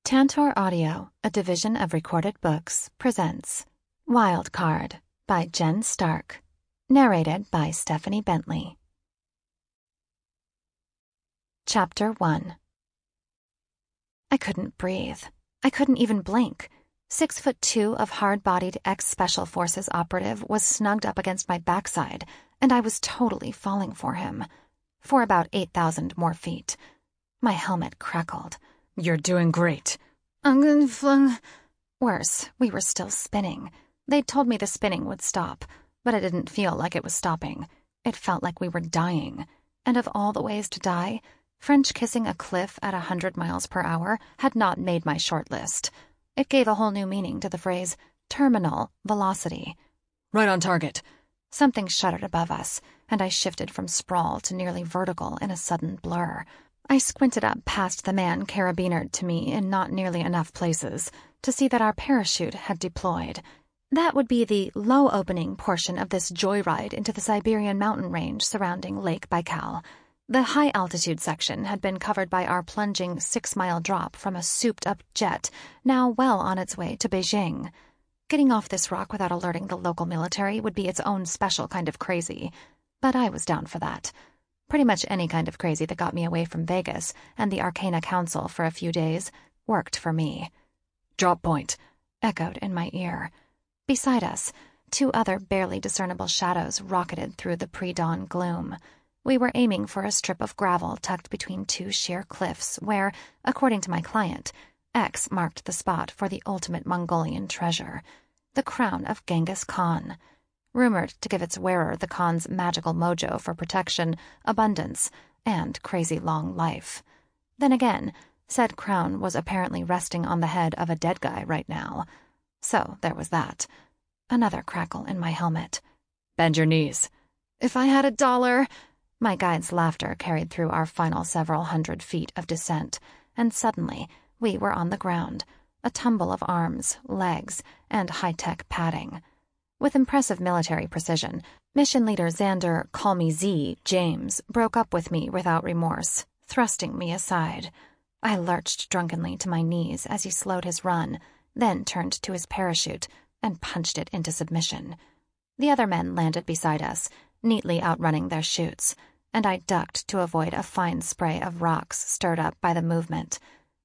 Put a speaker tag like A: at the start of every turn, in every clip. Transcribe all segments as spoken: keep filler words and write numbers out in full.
A: Tantor Audio, a division of Recorded Books, presents Wild Card by Jen Stark, narrated by Stephanie Bentley. Chapter one. I couldn't breathe. I couldn't even blink. Six foot two of hard-bodied ex-Special Forces operative was snugged up against my backside, and I was totally falling for him. For about eight thousand more feet. My helmet crackled.
B: You're doing great.
A: I'm gonna flung. Worse, we were still spinning. They'd told me the spinning would stop, but it didn't feel like it was stopping. It felt like we were dying. And of all the ways to die, French kissing a cliff at a hundred miles per hour had not made my short list. It gave a whole new meaning to the phrase terminal velocity.
B: Right on target.
A: Something shuddered above us, and I shifted from sprawl to nearly vertical in a sudden blur. I squinted up past the man carabinered to me in not nearly enough places to see that our parachute had deployed. That would be the low-opening portion of this joyride into the Siberian mountain range surrounding Lake Baikal. The high-altitude section had been covered by our plunging six-mile drop from a souped-up jet, now well on its way to Beijing. Getting off this rock without alerting the local military would be its own special kind of crazy, but I was down for that. Pretty much any kind of crazy that got me away from Vegas and the Arcana Council for a few days worked for me.
B: Drop point,
A: echoed in my ear. Beside us, two other barely discernible shadows rocketed through the pre-dawn gloom. We were aiming for a strip of gravel tucked between two sheer cliffs where, according to my client, X marked the spot for the ultimate Mongolian treasure, the crown of Genghis Khan. Rumored to give its wearer the Khan's magical mojo for protection, abundance, and crazy long life. Then again, said crown was apparently resting on the head of a dead guy right now. So there was that. Another crackle in my helmet.
B: Bend your knees.
A: If I had a dollar... My guide's laughter carried through our final several hundred feet of descent, and suddenly we were on the ground, a tumble of arms, legs, and high-tech padding. With impressive military precision, mission leader Xander Call Me Z James broke up with me without remorse, thrusting me aside. I lurched drunkenly to my knees as he slowed his run, then turned to his parachute and punched it into submission. The other men landed beside us, neatly outrunning their chutes, and I ducked to avoid a fine spray of rocks stirred up by the movement.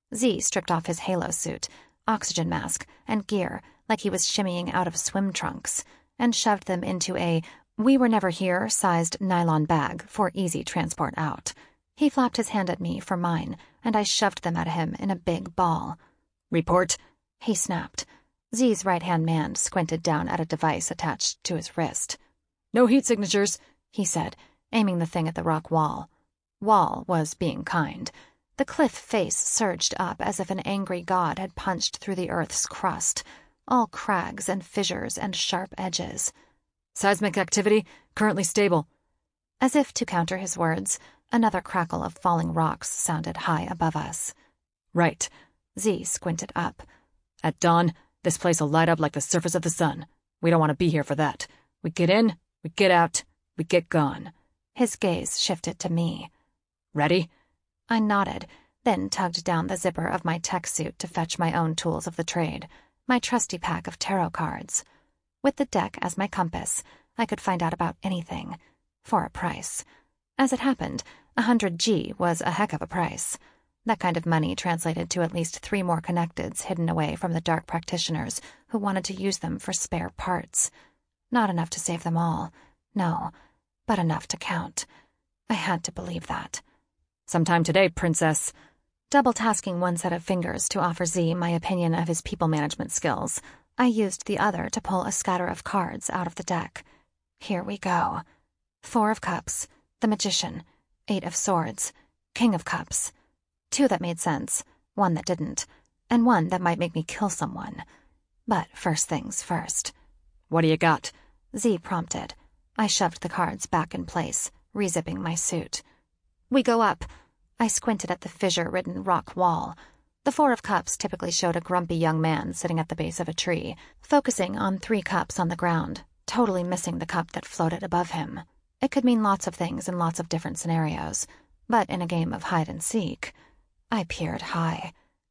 A: Z stripped off his halo suit, oxygen mask, and gear like he was shimmying out of swim trunks, and shoved them into a we-were-never-here-sized nylon bag for easy transport out. He flapped his hand at me for mine, and I shoved them at him in a big ball.
B: Report,
A: he snapped. Z's right-hand man squinted down at a device attached to his wrist.
B: No heat signatures,
A: he said, aiming the thing at the rock wall. Wall was being kind. The cliff face surged up as if an angry god had punched through the earth's crust, all crags and fissures and sharp edges.
B: Seismic activity currently stable.
A: As if to counter his words, another crackle of falling rocks sounded high above us.
B: Right.
A: Z squinted up.
B: At dawn, this place will light up like the surface of the sun. We don't want to be here for that. We get in, we get out, we get gone.
A: His gaze shifted to me.
B: Ready?
A: I nodded, then tugged down the zipper of my tech suit to fetch my own tools of the trade, my trusty pack of tarot cards. With the deck as my compass, I could find out about anything, for a price. As it happened, a hundred G was a heck of a price. That kind of money translated to at least three more connecteds hidden away from the dark practitioners who wanted to use them for spare parts. Not enough to save them all, no, but enough to count. I had to believe that.
B: Sometime today, princess.
A: Double-tasking one set of fingers to offer Z my opinion of his people management skills, I used the other to pull a scatter of cards out of the deck. Here we go. Four of Cups, the Magician, Eight of Swords, King of Cups. Two that made sense, one that didn't, and one that might make me kill someone. But first things first.
B: What do you got?
A: Z prompted. I shoved the cards back in place, rezipping my suit. We go up. I squinted at the fissure-ridden rock wall. The Four of Cups typically showed a grumpy young man sitting at the base of a tree, focusing on three cups on the ground, totally missing the cup that floated above him. It could mean lots of things in lots of different scenarios, but in a game of hide-and-seek, I peered high.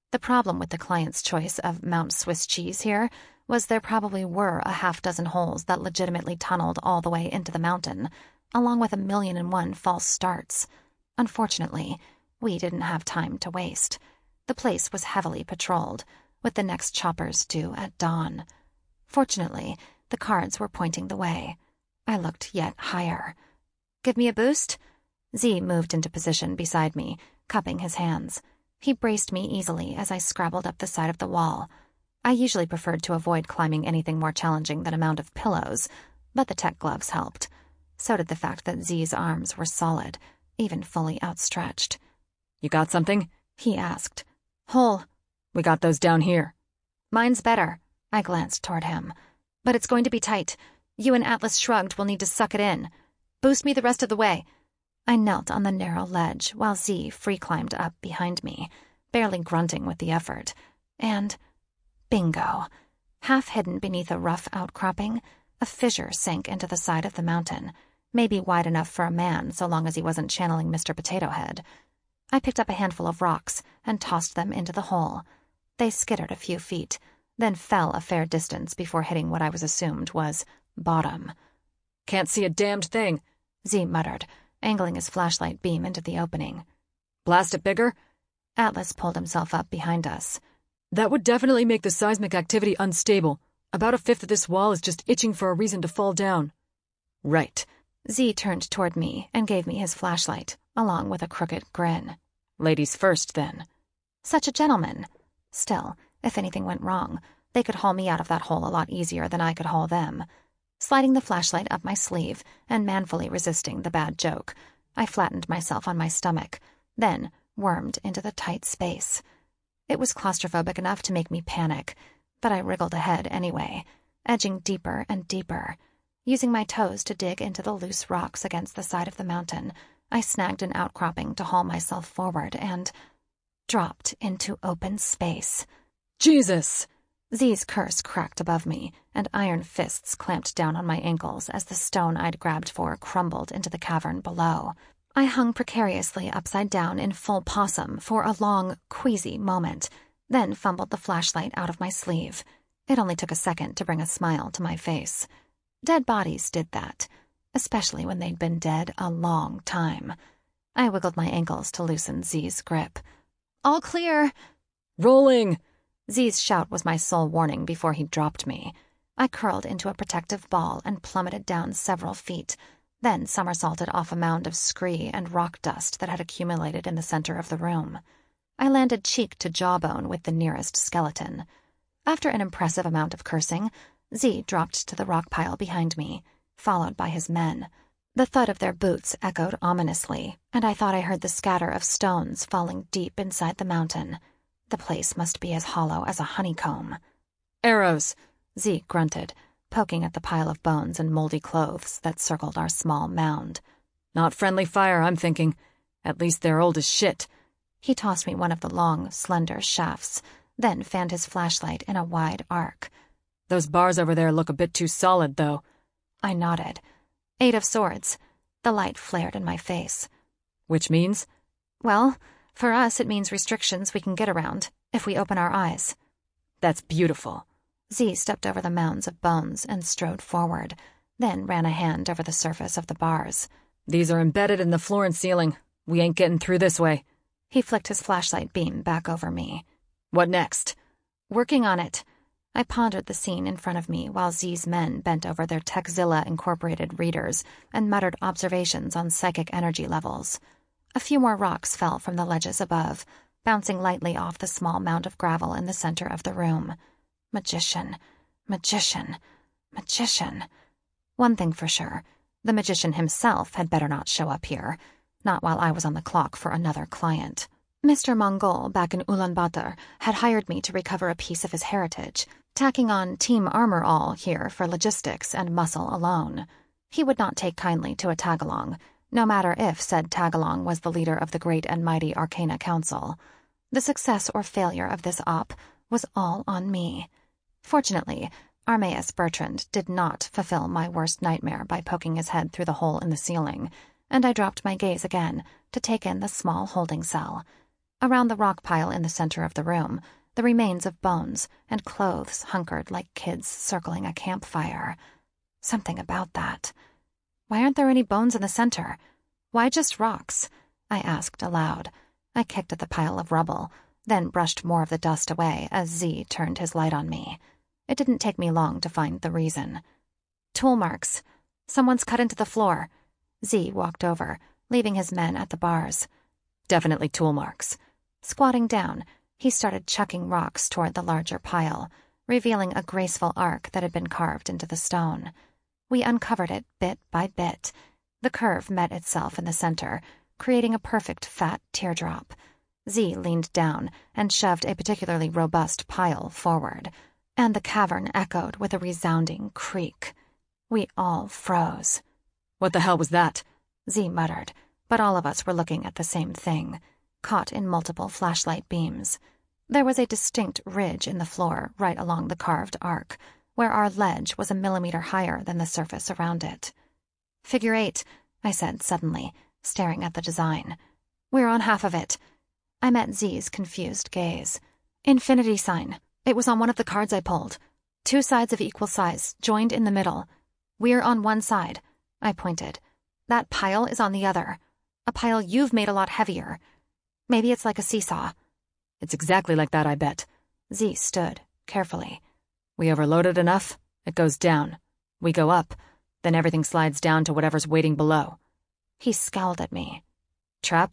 A: The problem with the client's choice of Mount Swiss cheese here was there probably were a half dozen holes that legitimately tunneled all the way into the mountain, along with a million and one false starts. Unfortunately, we didn't have time to waste. The place was heavily patrolled, with the next choppers due at dawn. Fortunately, the cards were pointing the way. I looked yet higher. "Give me a boost?" Z moved into position beside me, cupping his hands. He braced me easily as I scrabbled up the side of the wall. I usually preferred to avoid climbing anything more challenging than a mound of pillows, but the tech gloves helped. So did the fact that Z's arms were solid, even fully outstretched.
B: "You got something?"
A: he asked. "Hole."
B: "We got those down here."
A: "Mine's better." I glanced toward him. "But it's going to be tight. You and Atlas Shrugged will need to suck it in. Boost me the rest of the way." I knelt on the narrow ledge while Z free-climbed up behind me, barely grunting with the effort. And bingo. Half hidden beneath a rough outcropping, a fissure sank into the side of the mountain, maybe wide enough for a man so long as he wasn't channeling Mister Potato Head. I picked up a handful of rocks and tossed them into the hole. They skittered a few feet, then fell a fair distance before hitting what I was assumed was bottom.
B: "Can't see a damned thing,"
A: Z muttered, angling his flashlight beam into the opening.
B: "Blast it bigger?"
A: Atlas pulled himself up behind us.
B: "That would definitely make the seismic activity unstable. About a fifth of this wall is just itching for a reason to fall down." "Right."
A: Z turned toward me and gave me his flashlight, along with a crooked grin.
B: "Ladies first, then."
A: Such a gentleman. Still, if anything went wrong, they could haul me out of that hole a lot easier than I could haul them. Sliding the flashlight up my sleeve and manfully resisting the bad joke, I flattened myself on my stomach, then wormed into the tight space. It was claustrophobic enough to make me panic, but I wriggled ahead anyway, edging deeper and deeper. Using my toes to dig into the loose rocks against the side of the mountain, I snagged an outcropping to haul myself forward and dropped into open space.
B: "Jesus!"
A: Z's curse cracked above me, and iron fists clamped down on my ankles as the stone I'd grabbed for crumbled into the cavern below. I hung precariously upside down in full possum for a long, queasy moment, then fumbled the flashlight out of my sleeve. It only took a second to bring a smile to my face. Dead bodies did that, especially when they'd been dead a long time. I wiggled my ankles to loosen Z's grip. "All clear."
B: "Rolling."
A: Z's shout was my sole warning before he dropped me. I curled into a protective ball and plummeted down several feet, then somersaulted off a mound of scree and rock dust that had accumulated in the center of the room. I landed cheek to jawbone with the nearest skeleton. After an impressive amount of cursing, Z dropped to the rock pile behind me, followed by his men. The thud of their boots echoed ominously, and I thought I heard the scatter of stones falling deep inside the mountain. The place must be as hollow as a honeycomb.
B: "Arrows,"
A: Z grunted, poking at the pile of bones and moldy clothes that circled our small mound.
B: "Not friendly fire, I'm thinking. At least they're old as shit."
A: He tossed me one of the long, slender shafts, then fanned his flashlight in a wide arc.
B: "Those bars over there look a bit too solid, though."
A: I nodded. "Eight of swords." The light flared in my face.
B: "Which means?"
A: "Well, for us it means restrictions we can get around, if we open our eyes."
B: "That's beautiful."
A: Z stepped over the mounds of bones and strode forward, then ran a hand over the surface of the bars.
B: "These are embedded in the floor and ceiling. We ain't getting through this way."
A: He flicked his flashlight beam back over me.
B: "What next?"
A: "Working on it." I pondered the scene in front of me while Z's men bent over their Techzilla Incorporated readers and muttered observations on psychic energy levels. A few more rocks fell from the ledges above, bouncing lightly off the small mound of gravel in the center of the room. Magician, magician, magician. One thing for sure, the magician himself had better not show up here, not while I was on the clock for another client. Mister Mongol back in Ulaanbaatar had hired me to recover a piece of his heritage, tacking on Team Armor All here for logistics and muscle alone. He would not take kindly to a tag-along, no matter if said tag-along was the leader of the great and mighty Arcana Council. The success or failure of this op was all on me. Fortunately, Armaeus Bertrand did not fulfill my worst nightmare by poking his head through the hole in the ceiling, and I dropped my gaze again to take in the small holding cell. Around the rock pile in the center of the room, the remains of bones and clothes hunkered like kids circling a campfire. Something about that. Why aren't there any bones in the center? Why just rocks? I asked aloud. I kicked at the pile of rubble, then brushed more of the dust away as Z turned his light on me. It didn't take me long to find the reason. Tool marks. Someone's cut into the floor. Z walked over, leaving his men at the bars.
B: Definitely tool marks.
A: Squatting down, he started chucking rocks toward the larger pile, revealing a graceful arc that had been carved into the stone. We uncovered it bit by bit. The curve met itself in the center, creating a perfect fat teardrop. Z leaned down and shoved a particularly robust pile forward, and the cavern echoed with a resounding creak. We all froze.
B: What the hell was that?
A: Z muttered, but all of us were looking at the same thing, caught in multiple flashlight beams. There was a distinct ridge in the floor right along the carved arc, where our ledge was a millimeter higher than the surface around it. Figure eight, I said suddenly, staring at the design. We're on half of it. I met Z's confused gaze. Infinity sign. It was on one of the cards I pulled. Two sides of equal size, joined in the middle. We're on one side, I pointed. That pile is on the other. A pile you've made a lot heavier. Maybe it's like a seesaw.
B: It's exactly like that, I bet.
A: Z stood, carefully.
B: We overloaded enough, it goes down. We go up, then everything slides down to whatever's waiting below.
A: He scowled at me.
B: Trap?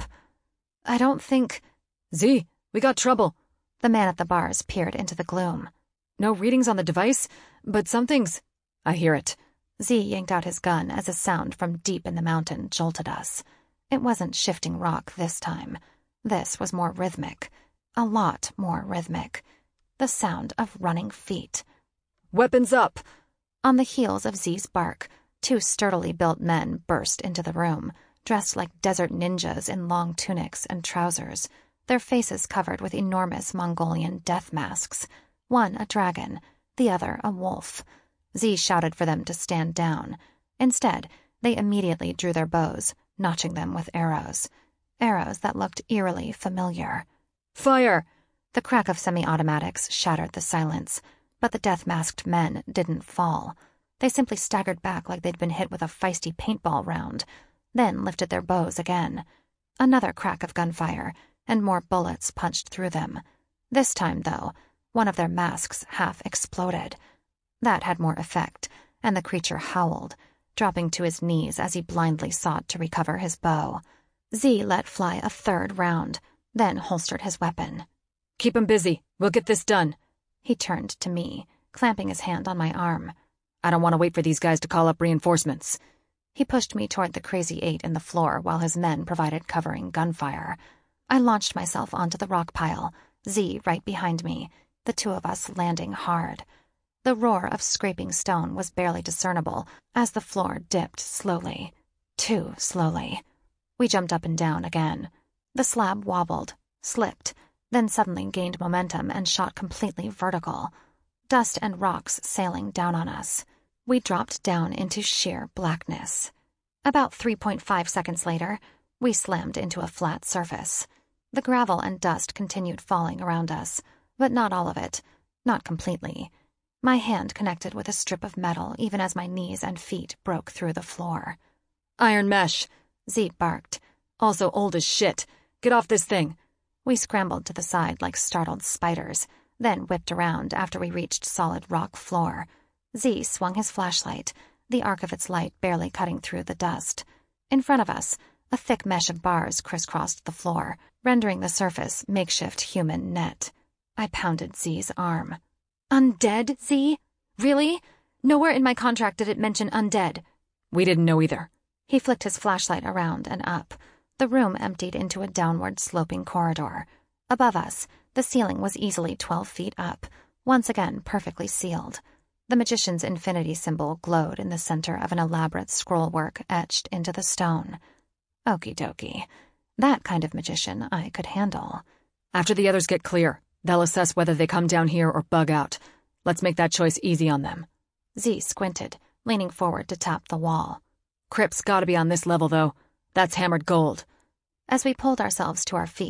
A: I don't think...
B: Z, we got trouble.
A: The man at the bars peered into the gloom.
B: No readings on the device, but something's... I hear it.
A: Z yanked out his gun as a sound from deep in the mountain jolted us. It wasn't shifting rock this time. This was more rhythmic. A lot more rhythmic. The sound of running feet.
B: Weapons up!
A: On the heels of Z's bark, two sturdily built men burst into the room, dressed like desert ninjas in long tunics and trousers, their faces covered with enormous Mongolian death masks, one a dragon, the other a wolf. Z shouted for them to stand down. Instead, they immediately drew their bows, notching them with arrows. Arrows that looked eerily familiar.
B: Fire!
A: The crack of semi-automatics shattered the silence, but the death-masked men didn't fall. They simply staggered back like they'd been hit with a feisty paintball round, then lifted their bows again. Another crack of gunfire, and more bullets punched through them. This time, though, one of their masks half exploded. That had more effect, and the creature howled, dropping to his knees as he blindly sought to recover his bow. Z let fly a third round, then holstered his weapon.
B: Keep him busy. We'll get this done.
A: He turned to me, clamping his hand on my arm.
B: I don't want to wait for these guys to call up reinforcements.
A: He pushed me toward the crazy eight in the floor while his men provided covering gunfire. I launched myself onto the rock pile, Z right behind me, the two of us landing hard. The roar of scraping stone was barely discernible as the floor dipped slowly. Too slowly. We jumped up and down again. The slab wobbled, slipped, then suddenly gained momentum and shot completely vertical. Dust and rocks sailing down on us. We dropped down into sheer blackness. About three point five seconds later, we slammed into a flat surface. The gravel and dust continued falling around us, but not all of it, not completely. My hand connected with a strip of metal even as my knees and feet broke through the floor.
B: Iron mesh,
A: Z barked.
B: Also old as shit. Get off this thing.
A: We scrambled to the side like startled spiders, then whipped around after we reached solid rock floor. Z swung his flashlight, the arc of its light barely cutting through the dust. In front of us, a thick mesh of bars crisscrossed the floor, rendering the surface makeshift human net. I pounded Z's arm. Undead, Z? Really? Nowhere in my contract did it mention undead.
B: We didn't know either.
A: He flicked his flashlight around and up. The room emptied into a downward-sloping corridor. Above us, the ceiling was easily twelve feet up, once again perfectly sealed. The magician's infinity symbol glowed in the center of an elaborate scrollwork etched into the stone. Okie dokie. That kind of magician I could handle.
B: After the others get clear, they'll assess whether they come down here or bug out. Let's make that choice easy on them.
A: Z squinted, leaning forward to tap the wall.
B: Crypt's gotta be on this level, though. That's hammered gold.
A: As we pulled ourselves to our feet,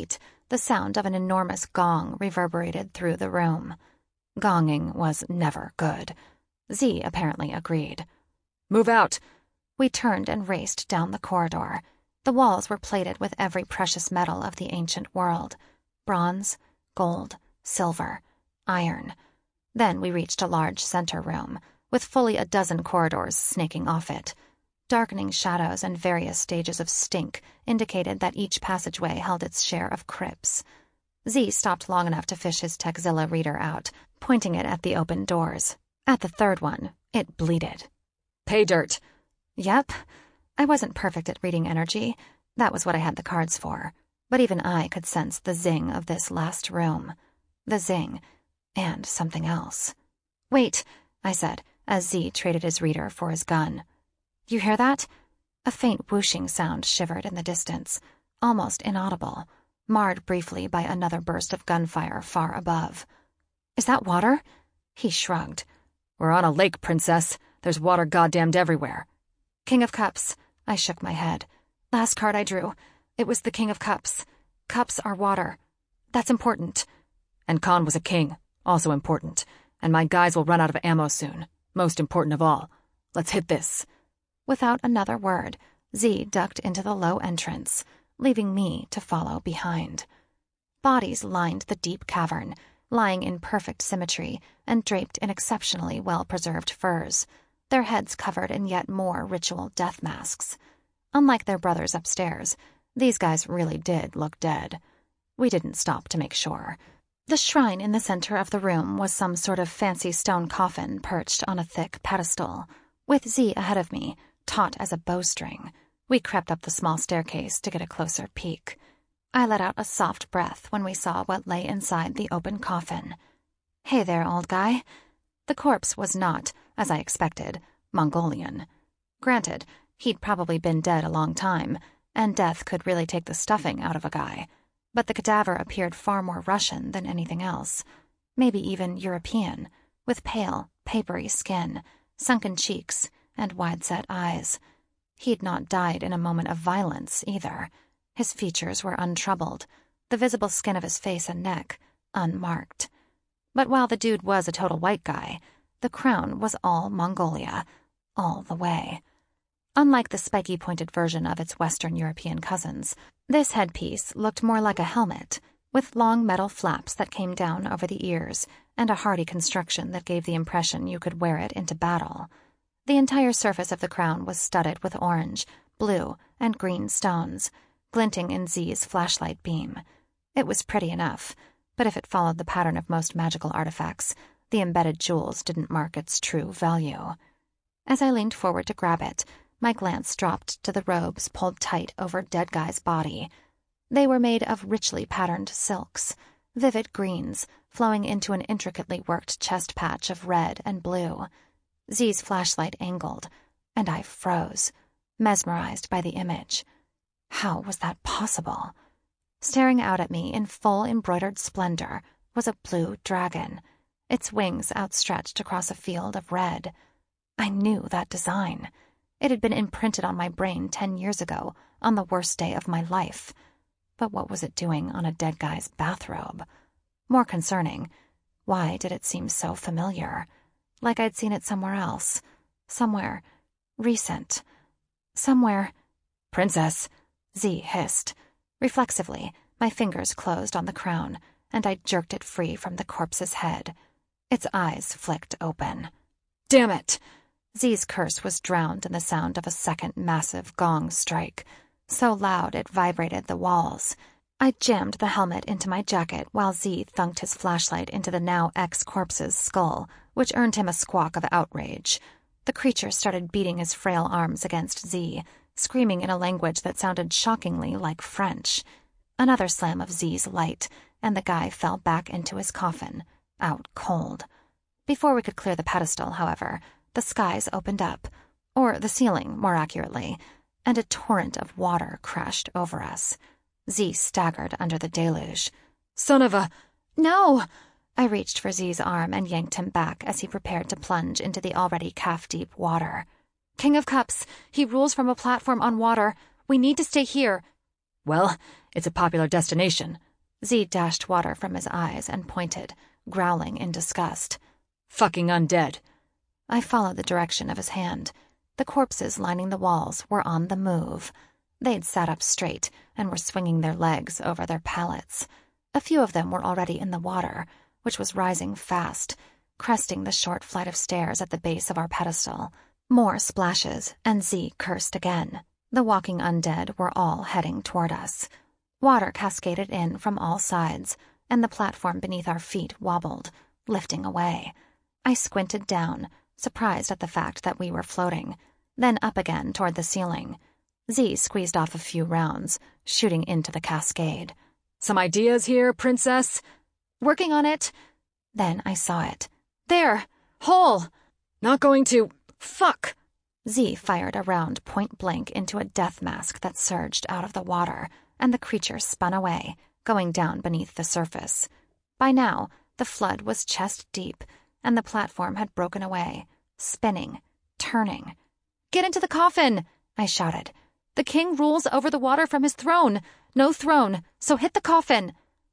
A: the sound of an enormous gong reverberated through the room. Gonging was never good. Z apparently agreed.
B: Move out!
A: We turned and raced down the corridor. The walls were plated with every precious metal of the ancient world. Bronze, gold, silver, iron. Then we reached a large center room, with fully a dozen corridors snaking off it. Darkening shadows and various stages of stink indicated that each passageway held its share of crypts. Z stopped long enough to fish his Tekzilla reader out, pointing it at the open doors. At the third one, it bleated.
B: Pay dirt.
A: Yep. I wasn't perfect at reading energy. That was what I had the cards for. But even I could sense the zing of this last room. The zing. And something else. Wait, I said, as Z traded his reader for his gun. You hear that? A faint whooshing sound shivered in the distance, almost inaudible, marred briefly by another burst of gunfire far above. Is that water? He shrugged.
B: We're on a lake, Princess. There's water goddamned everywhere.
A: King of Cups. I shook my head. Last card I drew. It was the King of Cups. Cups are water. That's important.
B: And Khan was a king. Also important. And my guys will run out of ammo soon. Most important of all. Let's hit this.
A: Without another word, Z ducked into the low entrance, leaving me to follow behind. Bodies lined the deep cavern, lying in perfect symmetry and draped in exceptionally well-preserved furs, their heads covered in yet more ritual death masks. Unlike their brothers upstairs, these guys really did look dead. We didn't stop to make sure. The shrine in the center of the room was some sort of fancy stone coffin perched on a thick pedestal. With Z ahead of me, taut as a bowstring, we crept up the small staircase to get a closer peek. I let out a soft breath when we saw what lay inside the open coffin. Hey there, old guy. The corpse was not, as I expected, Mongolian. Granted, he'd probably been dead a long time, and death could really take the stuffing out of a guy, but the cadaver appeared far more Russian than anything else, maybe even European, with pale, papery skin, sunken cheeks, and wide-set eyes. He'd not died in a moment of violence, either. His features were untroubled, the visible skin of his face and neck unmarked. But while the dude was a total white guy, the crown was all Mongolia, all the way. Unlike the spiky-pointed version of its Western European cousins, this headpiece looked more like a helmet, with long metal flaps that came down over the ears and a hardy construction that gave the impression you could wear it into battle. The entire surface of the crown was studded with orange, blue, and green stones, glinting in Z's flashlight beam. It was pretty enough, but if it followed the pattern of most magical artifacts, the embedded jewels didn't mark its true value. As I leaned forward to grab it, my glance dropped to the robes pulled tight over Dead Guy's body. They were made of richly patterned silks, vivid greens flowing into an intricately worked chest patch of red and blue. Z's flashlight angled, and I froze, mesmerized by the image. How was that possible? Staring out at me in full embroidered splendor was a blue dragon, its wings outstretched across a field of red. I knew that design. It had been imprinted on my brain ten years ago, on the worst day of my life. But what was it doing on a dead guy's bathrobe? More concerning, why did it seem so familiar? Like I'd seen it somewhere else. Somewhere recent. Somewhere...
B: Princess,
A: Z hissed. Reflexively, my fingers closed on the crown, and I jerked it free from the corpse's head. Its eyes flicked open.
B: Damn it!
A: Z's curse was drowned in the sound of a second massive gong strike, so loud it vibrated the walls. I jammed the helmet into my jacket while Z thunked his flashlight into the now ex-corpse's skull, which earned him a squawk of outrage. The creature started beating his frail arms against Z, screaming in a language that sounded shockingly like French. Another slam of Z's light, and the guy fell back into his coffin, out cold. Before we could clear the pedestal, however, the skies opened up, or the ceiling, more accurately, and a torrent of water crashed over us. Z staggered under the deluge.
B: Son of a...
A: No! I reached for Z's arm and yanked him back as he prepared to plunge into the already calf-deep water. King of Cups, he rules from a platform on water. We need to stay here.
B: Well, it's a popular destination.
A: Z dashed water from his eyes and pointed, growling in disgust.
B: Fucking undead.
A: I followed the direction of his hand. The corpses lining the walls were on the move. They'd sat up straight and were swinging their legs over their pallets. A few of them were already in the water, which was rising fast, cresting the short flight of stairs at the base of our pedestal. More splashes, and Z cursed again. The walking undead were all heading toward us. Water cascaded in from all sides, and the platform beneath our feet wobbled, lifting away. I squinted down, surprised at the fact that we were floating, then up again toward the ceiling. Z squeezed off a few rounds, shooting into the cascade.
B: Some ideas here, princess?
A: Working on it. Then I saw it. There! Hole!
B: Not going to... Fuck!
A: Z fired a round point blank into a death mask that surged out of the water, and the creature spun away, going down beneath the surface. By now, the flood was chest deep, and the platform had broken away, spinning, turning. "Get into the coffin!" I shouted. "The king rules over the water from his throne. No throne, so hit the coffin."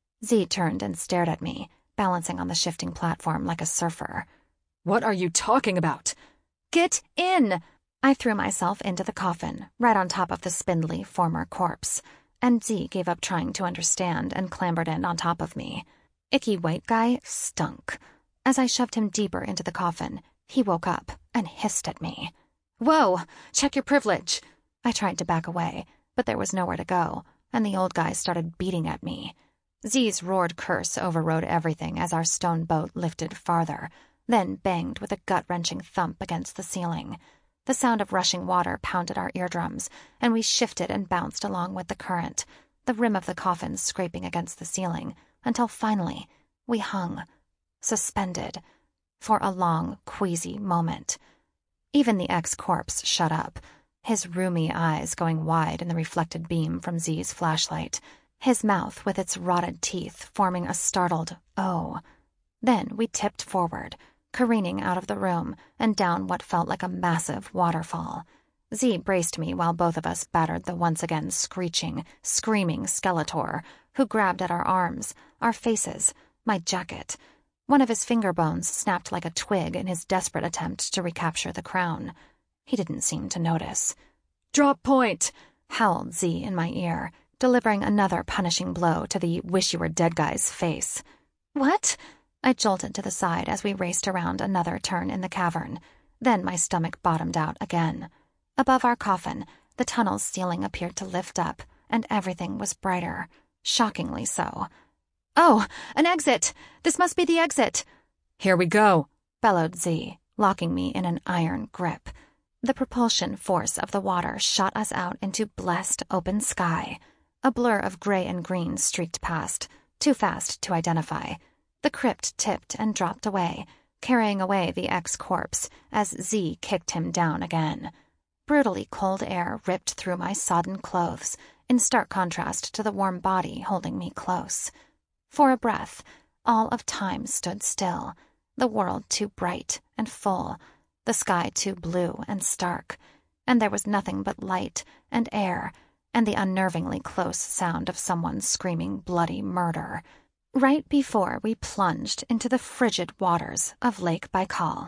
A: Z turned and stared at me, balancing on the shifting platform like a surfer.
B: What are you talking about?
A: "Get in!" I threw myself into the coffin, right on top of the spindly former corpse, and Z gave up trying to understand and clambered in on top of me. Icky white guy stunk. As I shoved him deeper into the coffin, he woke up and hissed at me. "Whoa! Check your privilege!" I tried to back away, but there was nowhere to go, and the old guy started beating at me. Z's roared curse overrode everything as our stone boat lifted farther, then banged with a gut-wrenching thump against the ceiling. The sound of rushing water pounded our eardrums, and we shifted and bounced along with the current, the rim of the coffin scraping against the ceiling, until finally we hung, suspended, for a long, queasy moment. Even the ex-corpse shut up, his rheumy eyes going wide in the reflected beam from Z's flashlight, his mouth with its rotted teeth forming a startled "oh." Then we tipped forward, careening out of the room and down what felt like a massive waterfall. Z braced me while both of us battered the once again screeching, screaming Skeletor, who grabbed at our arms, our faces, my jacket. One of his finger bones snapped like a twig in his desperate attempt to recapture the crown. He didn't seem to notice.
B: "Drop point!"
A: howled Z in my ear, delivering another punishing blow to the wish-you-were-dead guy's face. "What?" I jolted to the side as we raced around another turn in the cavern. Then my stomach bottomed out again. Above our coffin, the tunnel's ceiling appeared to lift up, and everything was brighter, shockingly so. "Oh, an exit! This must be the exit!"
B: "Here we go!"
A: bellowed Z, locking me in an iron grip. The propulsion force of the water shot us out into blessed open sky. A blur of gray and green streaked past, too fast to identify. The crypt tipped and dropped away, carrying away the ex-corpse as Z kicked him down again. Brutally cold air ripped through my sodden clothes, in stark contrast to the warm body holding me close. For a breath, all of time stood still, the world too bright and full, the sky too blue and stark, and there was nothing but light and air and the unnervingly close sound of someone screaming bloody murder, right before we plunged into the frigid waters of Lake Baikal.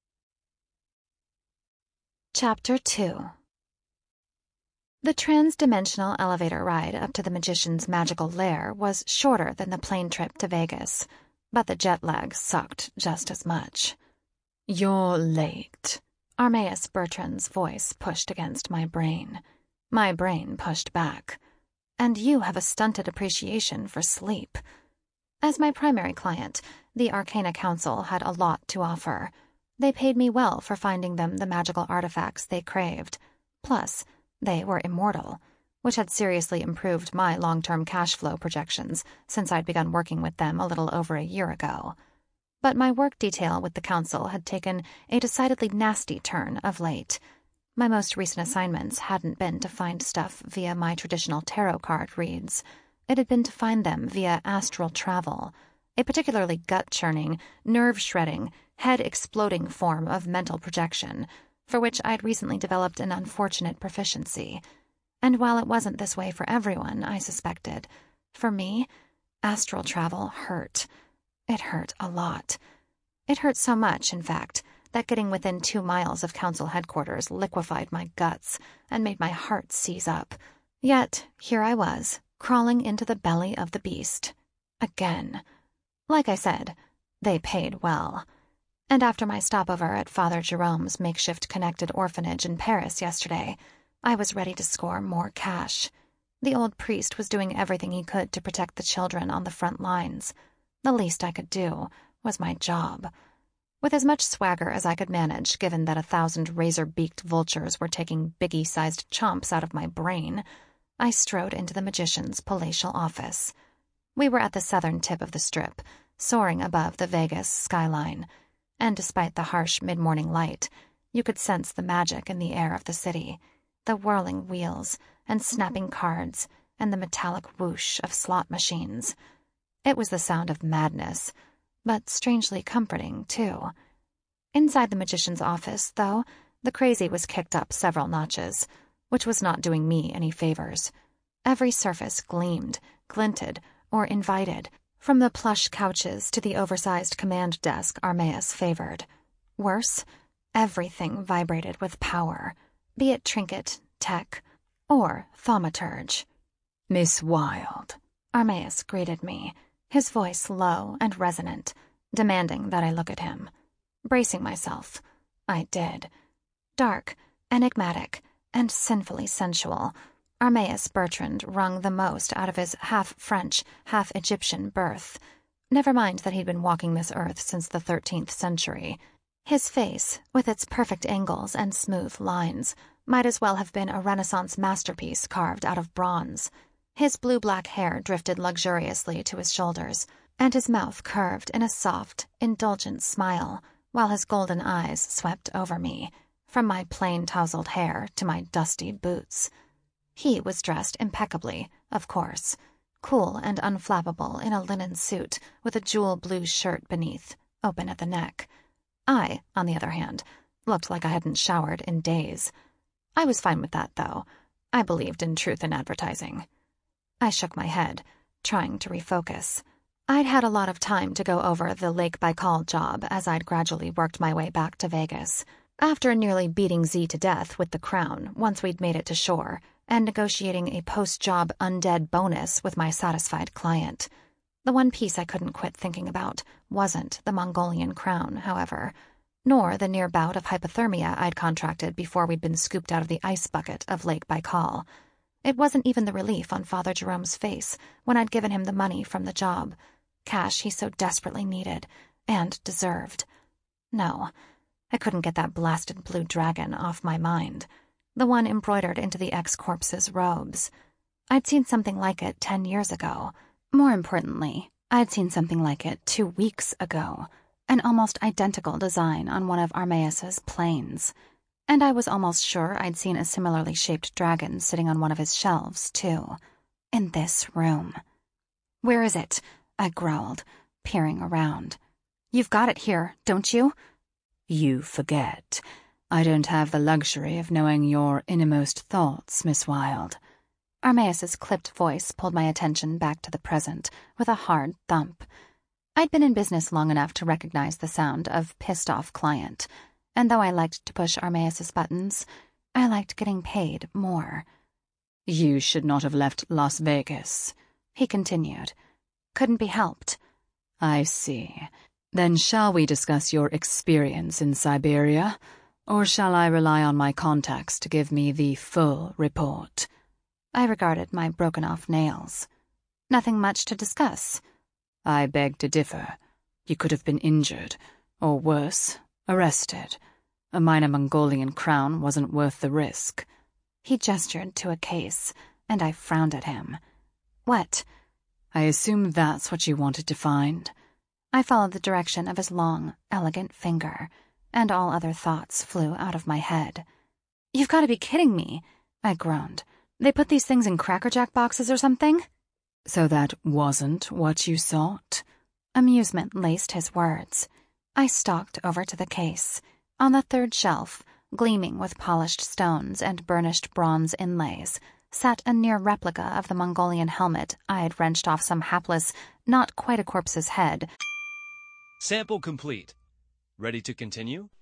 A: Chapter two. The trans-dimensional elevator ride up to the magician's magical lair was shorter than the plane trip to Vegas, but the jet lag sucked just as much. "You're late." Armaeus Bertrand's voice pushed against my brain. My brain pushed back. "And you have a stunted appreciation for sleep." As my primary client, the Arcana Council had a lot to offer. They paid me well for finding them the magical artifacts they craved. Plus, they were immortal, which had seriously improved my long-term cash flow projections since I'd begun working with them a little over a year ago. But my work detail with the Council had taken a decidedly nasty turn of late. My most recent assignments hadn't been to find stuff via my traditional tarot card reads. It had been to find them via astral travel, a particularly gut-churning, nerve-shredding, head-exploding form of mental projection, for which I'd recently developed an unfortunate proficiency. And while it wasn't this way for everyone, I suspected, for me, Astral travel hurt. It hurt a lot. It hurt so much, in fact, that getting within two miles of council headquarters liquefied my guts and made my heart seize up. Yet, here I was, crawling into the belly of the beast. Again. Like I said, they paid well. And after my stopover at Father Jerome's makeshift connected orphanage in Paris yesterday, I was ready to score more cash. The old priest was doing everything he could to protect the children on the front lines. The least I could do was my job. With as much swagger as I could manage, given that a thousand razor-beaked vultures were taking biggie-sized chomps out of my brain, I strode into the magician's palatial office. We were at the southern tip of the strip, soaring above the Vegas skyline, and despite the harsh mid-morning light, you could sense the magic in the air of the city, the whirling wheels and snapping cards and the metallic whoosh of slot machines. It was the sound of madness, but strangely comforting, too. Inside the magician's office, though, the crazy was kicked up several notches, which was not doing me any favors. Every surface gleamed, glinted, or invited, from the plush couches to the oversized command desk Armaeus favored. Worse, everything vibrated with power, be it trinket, tech, or thaumaturge.
B: "Miss Wilde,"
A: Armaeus greeted me, his voice low and resonant, demanding that I look at him. Bracing myself, I did. Dark, enigmatic, and sinfully sensual, Armaeus Bertrand wrung the most out of his half-French, half-Egyptian birth. Never mind that he'd been walking this earth since the thirteenth century. His face, with its perfect angles and smooth lines, might as well have been a Renaissance masterpiece carved out of bronze. His blue-black hair drifted luxuriously to his shoulders, and his mouth curved in a soft, indulgent smile, while his golden eyes swept over me, from my plain tousled hair to my dusty boots. He was dressed impeccably, of course, cool and unflappable in a linen suit with a jewel-blue shirt beneath, open at the neck. I, on the other hand, looked like I hadn't showered in days. I was fine with that, though. I believed in truth in advertising. I shook my head, trying to refocus. I'd had a lot of time to go over the Lake Baikal job as I'd gradually worked my way back to Vegas. After nearly beating Z to death with the crown once we'd made it to shore, and negotiating a post-job undead bonus with my satisfied client. The one piece I couldn't quit thinking about wasn't the Mongolian crown, however, nor the near bout of hypothermia I'd contracted before we'd been scooped out of the ice bucket of Lake Baikal. It wasn't even the relief on Father Jerome's face when I'd given him the money from the job, cash he so desperately needed and deserved. No, I couldn't get that blasted blue dragon off my mind. The one embroidered into the ex-corpse's robes. I'd seen something like it ten years ago. More importantly, I'd seen something like it two weeks ago, an almost identical design on one of Armaeus's planes. And I was almost sure I'd seen a similarly shaped dragon sitting on one of his shelves, too. In this room. "Where is it?" I growled, peering around. "You've got it here, don't you?"
B: "You forget. I don't have the luxury of knowing your innermost thoughts, Miss Wilde."
A: Armaeus's clipped voice pulled my attention back to the present with a hard thump. I'd been in business long enough to recognize the sound of pissed-off client, and though I liked to push Armaeus's buttons, I liked getting paid more.
B: "You should not have left Las Vegas,"
A: he continued. "Couldn't be helped."
B: "I see. Then shall we discuss your experience in Siberia? Or shall I rely on my contacts to give me the full report?"
A: I regarded my broken-off nails. "Nothing much to discuss."
B: "I beg to differ. You could have been injured, or worse, arrested. A minor Mongolian crown wasn't worth the risk."
A: He gestured to a case, and I frowned at him. "What?"
B: "I assume that's what you wanted to find."
A: I followed the direction of his long, elegant finger, and all other thoughts flew out of my head. "You've got to be kidding me," I groaned. "They put these things in Cracker Jack boxes or something?"
B: "So that wasn't what you sought?"
A: Amusement laced his words. I stalked over to the case. On the third shelf, gleaming with polished stones and burnished bronze inlays, sat a near replica of the Mongolian helmet I'd wrenched off some hapless, not quite a corpse's head.
C: Sample complete. Ready to continue?